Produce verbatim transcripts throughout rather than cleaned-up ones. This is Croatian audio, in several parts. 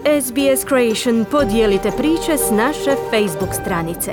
S B S Creation podijelite priče s naše Facebook stranice.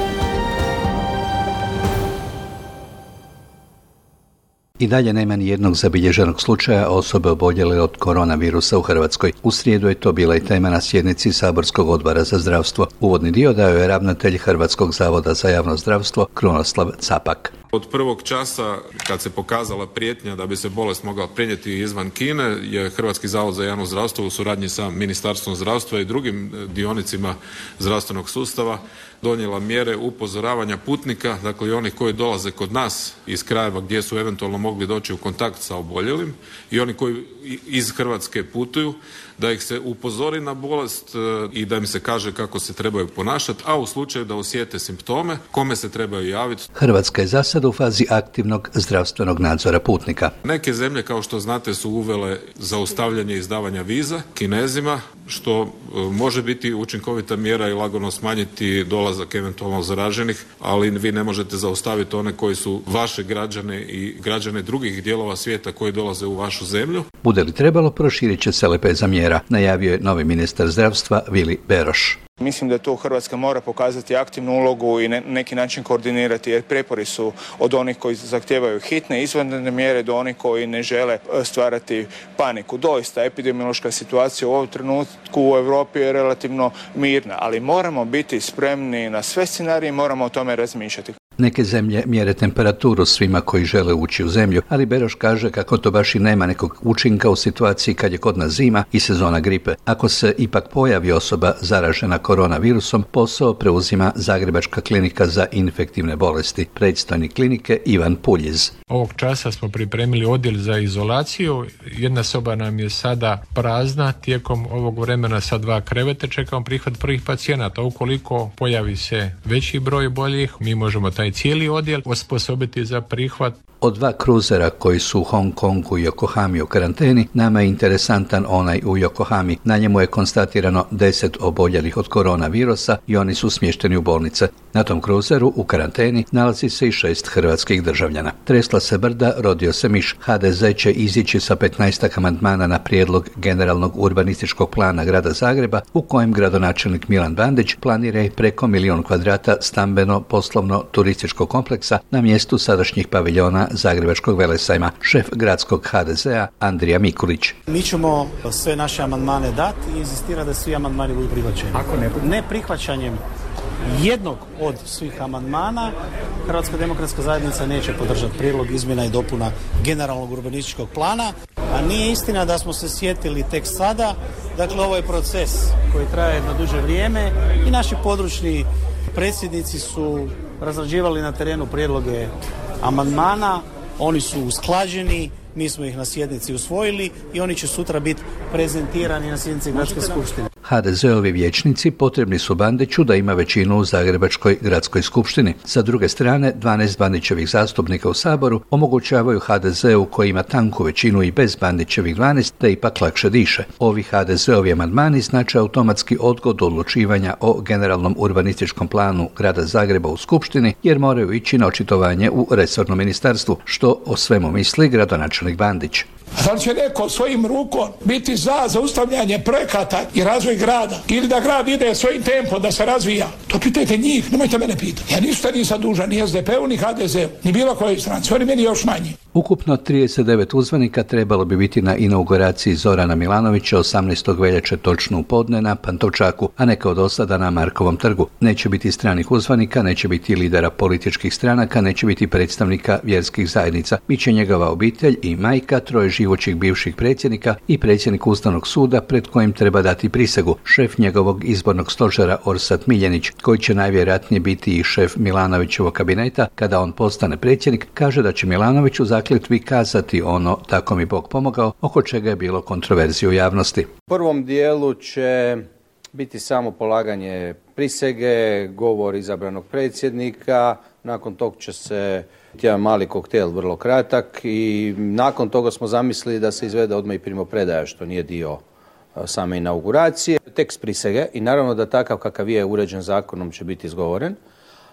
I dalje nema ni jednog zabilježenog slučaja osobe oboljele od koronavirusa u Hrvatskoj. U srijedu je to bila i tema na sjednici Saborskog odbora za zdravstvo. Uvodni dio dao je ravnatelj Hrvatskog zavoda za javno zdravstvo Krunoslav Capak. Od prvog časa kad se pokazala prijetnja da bi se bolest mogla prenijeti izvan Kine je Hrvatski zavod za javno zdravstvo u suradnji sa Ministarstvom zdravstva i drugim dionicima zdravstvenog sustava donijela mjere upozoravanja putnika, dakle i onih koji dolaze kod nas iz krajeva gdje su eventualno mogli doći u kontakt sa oboljelim i oni koji iz Hrvatske putuju, da ih se upozori na bolest i da im se kaže kako se trebaju ponašati, a u slučaju da osjete simptome, kome se trebaju javiti. Hrvatska je za sad u fazi aktivnog zdravstvenog nadzora putnika. Neke zemlje, kao što znate, su uvele zaustavljanje izdavanja viza Kinezima, što može biti učinkovita mjera i lagano smanjiti dolazak eventualno zaraženih, ali vi ne možete zaustaviti one koji su vaše građane i građane drugih dijelova svijeta koji dolaze u vašu zemlju. Bude li trebalo, proširit će se lepeza mjera, najavio je novi ministar zdravstva Vili Beroš. Mislim da tu Hrvatska mora pokazati aktivnu ulogu i na neki način koordinirati, jer prijepori su od onih koji zahtijevaju hitne izvanredne mjere do onih koji ne žele stvarati paniku. Doista, epidemiološka situacija u ovom trenutku u Europi je relativno mirna, ali moramo biti spremni na sve scenarije i moramo o tome razmišljati. Neke zemlje mjere temperaturu svima koji žele ući u zemlju, ali Beroš kaže kako to baš i nema nekog učinka u situaciji kad je kod nas zima i sezona gripe. Ako se ipak pojavi osoba zaražena koronavirusom, posao preuzima Zagrebačka klinika za infektivne bolesti. Predstojnik klinike Ivan Puljiz. Ovog časa smo pripremili odjel za izolaciju. Jedna soba nam je sada prazna. Tijekom ovog vremena sa dva kreveta čekamo prihvat prvih pacijenata. Ukoliko pojavi se veći broj boljih, mi možemo taj cijeli odjel osposobiti za prihvat. Od dva kruzera koji su u Hong Kongu i Yokohami u karanteni, nama je interesantan onaj u Yokohami. Na njemu je konstatirano deset oboljelih od koronavirusa i oni su smješteni u bolnice. Na tom kruzeru u karanteni nalazi se i šest hrvatskih državljana. Tresla se brda, rodio se miš. H D Z će izići sa petnaestak amandmana na prijedlog generalnog urbanističkog plana grada Zagreba, u kojem gradonačelnik Milan Bandić planira i preko milijun kvadrata stambeno, poslovno, turističkog kompleksa na mjestu sadašnjih paviljona Zagrebačkog velesajma. Šef gradskog H D Z-a Andrija Mikulić. Mi ćemo sve naše amandmane dati i inzistirati da svi amandmani budu prihvaćeni. Ako ne, ne prihvaćanjem jednog od svih amandmana, Hrvatska demokratska zajednica neće podržati prijedlog izmjena i dopuna generalnog urbanističkog plana, a nije istina da smo se sjetili tek sada. Dakle, ovo je proces koji traje na duže vrijeme i naši područni predsjednici su razrađivali na terenu prijedloge amandmana, oni su usklađeni, mi smo ih na sjednici usvojili i oni će sutra biti prezentirani na sjednici Gradske skupštine. H D Z-ovi vijećnici potrebni su Bandiću da ima većinu u Zagrebačkoj gradskoj skupštini. Sa druge strane, dvanaest Bandićevih zastupnika u Saboru omogućavaju H D Z-u koji ima tanku većinu i bez Bandićevih dvanaest da ipak lakše diše. Ovi H D Z-ovi amandmani znače automatski odgodu odlučivanja o generalnom urbanističkom planu grada Zagreba u skupštini, jer moraju ići na očitovanje u resornom ministarstvu, što o svemu misli gradonačelnik Bandić. A da li će neko svojim rukom biti za zaustavljanje projekata i razvoj grada ili da grad ide svojim tempom da se razvija? To pitajte njih, nemojte mene pitati. Ja ništa nisam dužan ni S D P-u, ni H D Z-u, ni bilo kojoj stranci. Oni meni još manji. Ukupno trideset devet uzvanika trebalo bi biti na inauguraciji Zorana Milanovića osamnaestog veljače točno u podne na Pantovčaku, a ne kao do sada na Markovom trgu. Neće biti stranih uzvanika, neće biti lidera političkih stranaka, neće biti predstavnika vjerskih zajednica. Biće njegova obitelj i majka, troje živoćih bivših predsjednika i predsjednik Ustavnog suda pred kojim treba dati prisegu, šef njegovog izbornog stožera Orsat Miljenić, koji će najvjerojatnije biti i šef Milanovićevog kabineta kada on postane predsjednik, kaže da će Milanović u zakletvi kazati ono "tako mi Bog pomogao", oko čega je bilo kontroverzije u javnosti. U prvom dijelu će biti samo polaganje prisege, govor izabranog predsjednika, nakon tog će se jedan mali koktel, vrlo kratak, i nakon toga smo zamislili da se izvede odmah i primopredaja, što nije dio same inauguracije. Tekst prisege i naravno da takav kakav je uređen zakonom će biti izgovoren.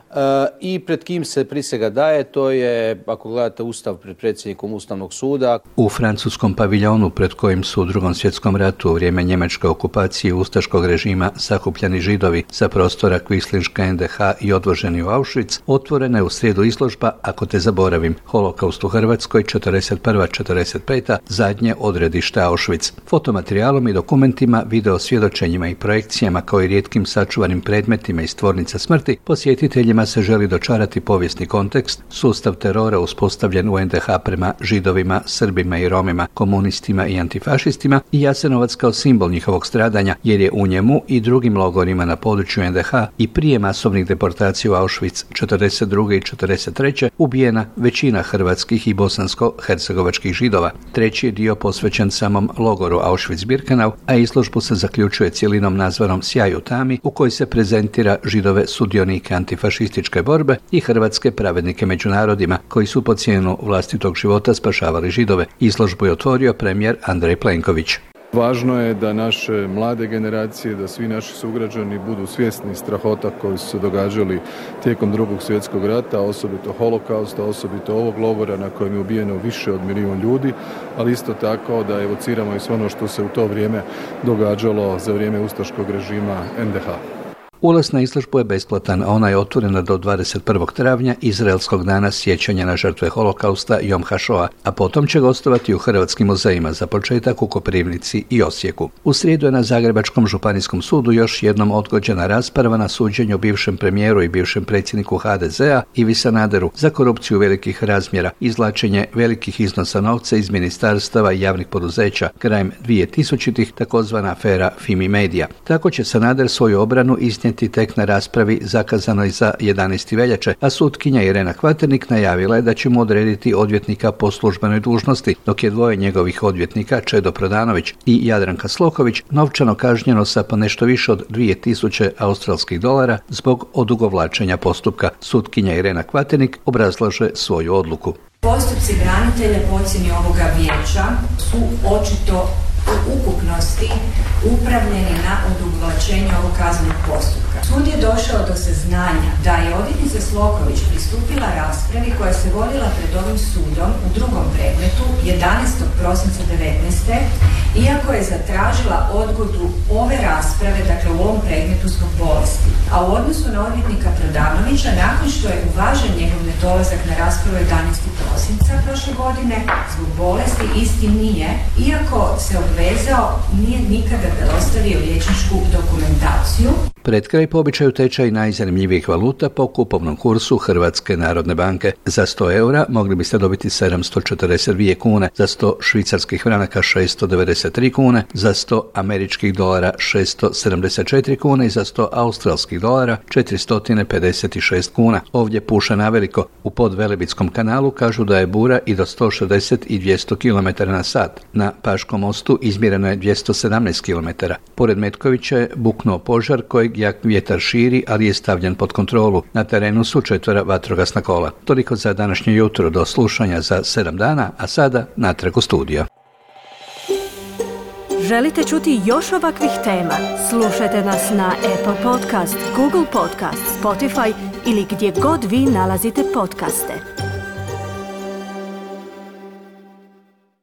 i pred kim se prisega daje, to je, ako gledate Ustav, pred predsjednikom Ustavnog suda. U francuskom paviljonu pred kojim su u Drugom svjetskom ratu u vrijeme njemačke okupacije ustaškog režima sakupljani Židovi sa prostora Kvislinška en de ha i odvoženi u Auschwitz, otvorena je u srijedu izložba Ako te zaboravim, Holokaust u Hrvatskoj četrdeset prva do četrdeset peta zadnje odredište Auschwitz. Fotomaterijalom i dokumentima, video svjedočenjima i projekcijama kao i rijetkim sačuvanim predmetima iz tvornica smrti, posjetiteljima se želi dočarati povijesni kontekst, sustav terora uspostavljen u en de ha prema Židovima, Srbima i Romima, komunistima i antifašistima i Jasenovac kao simbol njihovog stradanja, jer je u njemu i drugim logorima na području en de ha i prije masovnih deportacija u Auschwitz četrdeset druge i četrdeset treće ubijena većina hrvatskih i bosansko-hercegovačkih Židova. Treći je dio posvećen samom logoru Auschwitz-Birkenau, a izložbu se zaključuje cjelinom nazvanom Sjaj u tami, u kojoj se prezentira Židove sudionike antifašističke borbe i hrvatske pravednike među narodima, koji su po cijenu vlastitog života spašavali Židove. Izložbu je otvorio premijer Andrej Plenković. Važno je da naše mlade generacije, da svi naši sugrađani budu svjesni strahota koji su se događali tijekom Drugog svjetskog rata, osobito Holokausta, osobito ovog logora na kojem je ubijeno više od milijun ljudi, ali isto tako da evociramo i sve ono što se u to vrijeme događalo za vrijeme ustaškog režima en de ha. Ulaz na izložbu je besplatan, a ona je otvorena do dvadeset prvog travnja, izraelskog dana sjećanja na žrtve Holokausta Jom HaShoa, a potom će gostovati u hrvatskim muzejima, za početak u Koprivnici i Osijeku. U srijedu je na Zagrebačkom županijskom sudu još jednom odgođena rasprava na suđenju bivšem premijeru i bivšem predsjedniku ha de zea Ivi Sanaderu za korupciju velikih razmjera, izvlačenje velikih iznosa novca iz ministarstava i javnih poduzeća krajem dvije tisućitih, takozvana afera Fimi Media. Tako će Sanader svoju obranu iznijeti tek na raspravi zakazanoj za jedanaesti veljače, a sutkinja Irena Kvaternik najavila je da će mu odrediti odvjetnika po službenoj dužnosti, dok je dvoje njegovih odvjetnika, Čedo Prodanović i Jadranka Sloković, novčano kažnjeno sa pa nešto više od dvije tisuće australskih dolara zbog odugovlačenja postupka. Sutkinja Irena Kvaternik obrazlaže svoju odluku. Postupci branitelja po ocjeni ovoga vijeća su očito u ukupnosti upravljeni na odugovlačenje ovog kaznenog postupka. Sud je došao do saznanja da je odvjetnica Sloković pristupila raspravi koja se vodila pred ovim sudom u drugom predmetu jedanaestog prosinca devetnaeste. iako je zatražila odgodu ove rasprave, dakle u ovom predmetu zbog bolesti. A u odnosu na odvjetnika Prodanovića, nakon što je uvažen njegov nedolazak na raspravu jedanaestog prosinca prošle godine, zbog bolesti isti nije, iako se obvezao, nije nikada dostavio liječničku dokumentaciju. Pred kraj po običaju tečaj najzanimljivijih valuta po kupovnom kursu Hrvatske narodne banke. Za sto eura mogli biste dobiti sedamsto četrdeset dvije kune, za sto švicarskih franaka šesto devedeset tri kune, za sto američkih dolara šesto sedamdeset četiri kune i za sto australskih dolara četiristo pedeset šest kuna. Ovdje puša naveliko. U Podvelebitskom kanalu kažu da je bura i do sto šezdeset i dvjesto kilometara na sat. Na Paškom mostu izmjereno je dvjesto sedamnaest kilometara. Pored Metkovića je buknuo požar kojeg jak vjetar širi, ali je stavljen pod kontrolu. Na terenu su četvora vatrogasna kola. Toliko za današnje jutro, do slušanja za sedam dana, a sada natrag u studio. Želite čuti još ovakvih tema? Slušajte nas na Apple Podcast, Google Podcast, Spotify ili gdje god vi nalazite podcaste.